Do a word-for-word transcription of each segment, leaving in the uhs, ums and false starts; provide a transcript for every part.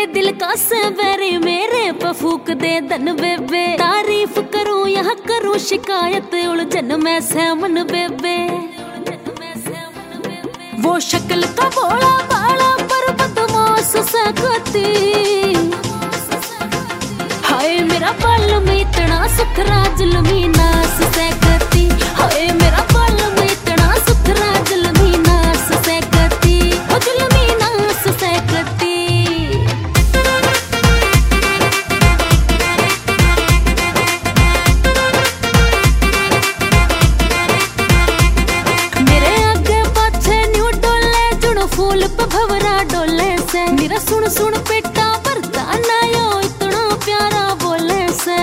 दिल का सवेरे मेरे पे फूक दे धन बेबे। तारीफ करूं यहाँ करूं शिकायत उलझन में सहमन बेबे। वो शक्ल का भोला बाला पर बदमाश सकती। हाय मेरा बाल में इतना सुथरा जुल्मी नास सकती। हाय मेरा बाल में इतना सुथरा जुल्मी नास सकती। ओ जुल्मी नास सकती। मेरे आगे पाछे न्यू डोले जुड़ फूल पे भवरा डोले से। मेरा सुन सुन पेटा भरता ना यो इतना प्यारा बोले से।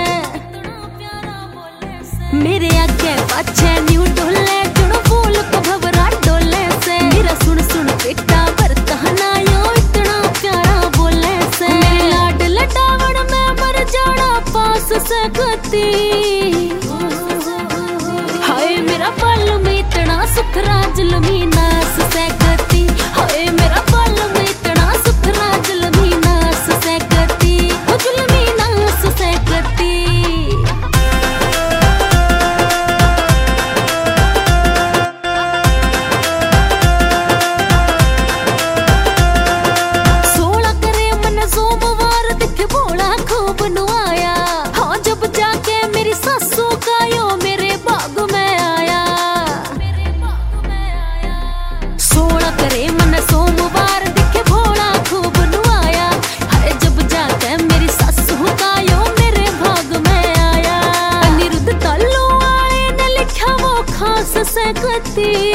मेरे आगे पाछे न्यू डोले जुड़ फूल पे भवरा डोले से। मेरा सुन सुन पेटा भरता ना यो इतना प्यारा बोले से। मेरे लाड लटावण में मर जाना पास सकती। हाय मेरा बाल में इतना सुथरा जुल्मी नास सकती। हाय मेरा बाल में इतना सुथरा जुल्मी नास सकती। ओ जुल्मी नास सकती। सोला करे मन सोमवार दिखे भोला खूब नुआया। हाँ जब जाके मेरी सासू का यो मेरे बाग में आया। सोला करे मन सोमवार दिखे भोला खूब नुआया। हाय जब जाके मेरी सासू का यो मेरे भाग में आया। अनिरुद्ध तालू वाले ने लिखा वो खास सकती।